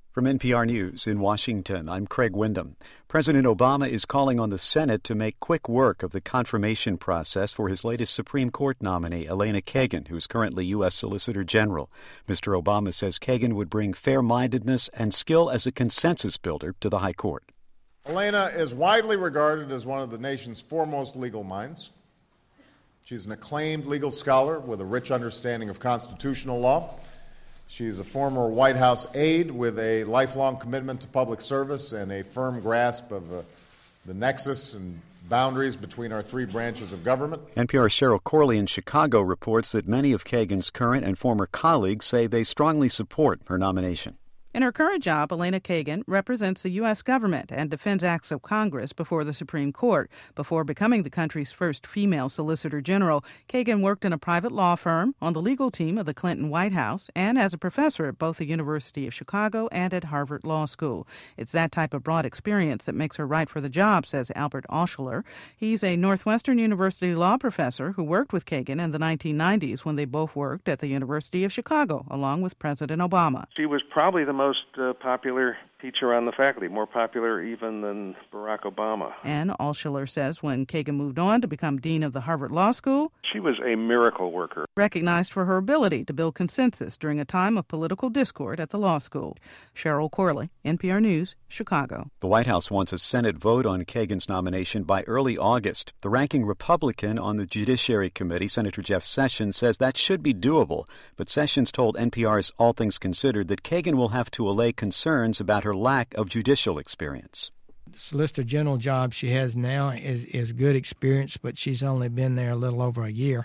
From NPR News in Washington, I'm Craig Windham. President Obama is calling on the Senate to make quick work of the confirmation process for his latest Supreme Court nominee, Elena Kagan, who's currently U.S. Solicitor General. Mr. Obama says Kagan would bring fair-mindedness and skill as a consensus builder to the High Court. Elena is widely regarded as one of the nation's foremost legal minds. She's an acclaimed legal scholar with a rich understanding of constitutional law. She's a former White House aide with a lifelong commitment to public service and a firm grasp of the nexus and boundaries between our three branches of government. NPR's Cheryl Corley in Chicago reports that many of Kagan's current and former colleagues say they strongly support her nomination. In her current job, Elena Kagan represents the U.S. government and defends acts of Congress before the Supreme Court. Before becoming the country's first female Solicitor General, Kagan worked in a private law firm, on the legal team of the Clinton White House, and as a professor at both the University of Chicago and at Harvard Law School. It's that type of broad experience that makes her right for the job, says Albert Altschuler. He's a Northwestern University law professor who worked with Kagan in the 1990s when they both worked at the University of Chicago, along with President Obama. She was probably the most popular teacher on the faculty, more popular even than Barack Obama. And Altschuler says when Kagan moved on to become dean of the Harvard Law School, she was a miracle worker, recognized for her ability to build consensus during a time of political discord at the law school. Cheryl Corley, NPR News, Chicago. The White House wants a Senate vote on Kagan's nomination by early August. The ranking Republican on the Judiciary Committee, Senator Jeff Sessions, says that should be doable. But Sessions told NPR's All Things Considered that Kagan will have to allay concerns about her lack of judicial experience. The Solicitor General job she has now is good experience, but she's only been there a little over a year.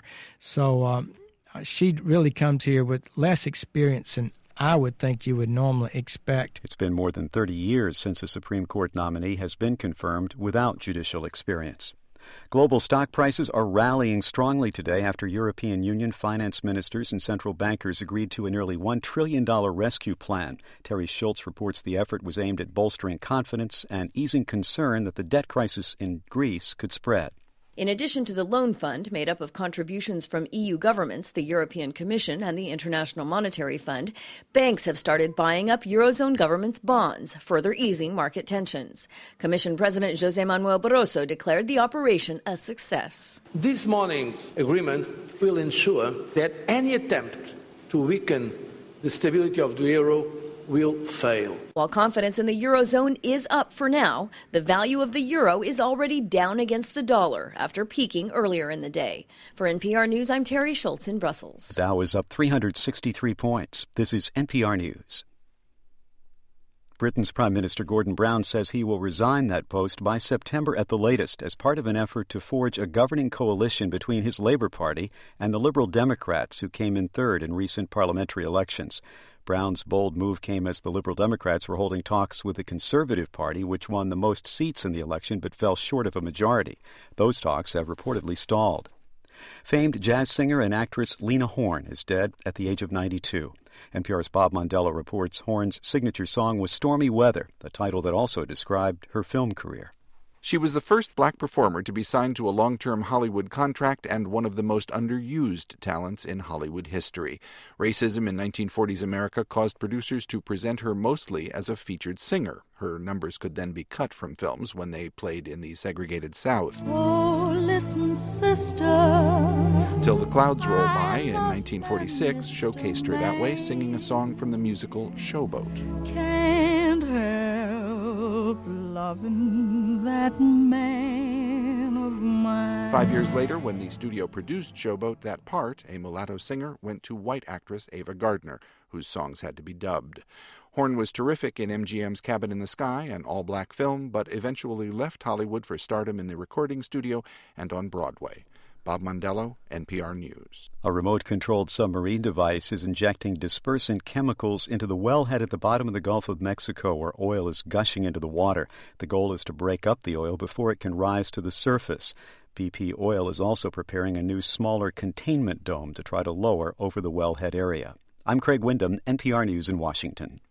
So she'd really comes here with less experience than I would think you would normally expect. It's been more than 30 years since a Supreme Court nominee has been confirmed without judicial experience. Global stock prices are rallying strongly today after European Union finance ministers and central bankers agreed to a nearly $1 trillion rescue plan. Terry Schultz reports the effort was aimed at bolstering confidence and easing concern that the debt crisis in Greece could spread. In addition to the loan fund made up of contributions from EU governments, the European Commission, and the International Monetary Fund, banks have started buying up Eurozone governments' bonds, further easing market tensions. Commission President José Manuel Barroso declared the operation a success. This morning's agreement will ensure that any attempt to weaken the stability of the euro will fail. While confidence in the Eurozone is up for now, the value of the euro is already down against the dollar after peaking earlier in the day. For NPR News, I'm Terry Schultz in Brussels. The Dow is up 363 points. This is NPR News. Britain's Prime Minister Gordon Brown says he will resign that post by September at the latest as part of an effort to forge a governing coalition between his Labour Party and the Liberal Democrats, who came in third in recent parliamentary elections. Brown's bold move came as the Liberal Democrats were holding talks with the Conservative Party, which won the most seats in the election but fell short of a majority. Those talks have reportedly stalled. Famed jazz singer and actress Lena Horne is dead at the age of 92. NPR's Bob Mondello reports Horne's signature song was Stormy Weather, a title that also described her film career. She was the first black performer to be signed to a long-term Hollywood contract and one of the most underused talents in Hollywood history. Racism in 1940s America caused producers to present her mostly as a featured singer. Her numbers could then be cut from films when they played in the segregated South. Oh, listen, sister. Till the Clouds Roll By in 1946 showcased her that way, singing a song from the musical Showboat. Can't help loving that man of mine. 5 years later, when the studio produced Showboat, that part, a mulatto singer, went to white actress Ava Gardner, whose songs had to be dubbed. Horne was terrific in MGM's Cabin in the Sky, an all-black film, but eventually left Hollywood for stardom in the recording studio and on Broadway. Bob Mondello, NPR News. A remote-controlled submarine device is injecting dispersant chemicals into the wellhead at the bottom of the Gulf of Mexico, where oil is gushing into the water. The goal is to break up the oil before it can rise to the surface. BP Oil is also preparing a new, smaller containment dome to try to lower over the wellhead area. I'm Craig Windham, NPR News in Washington.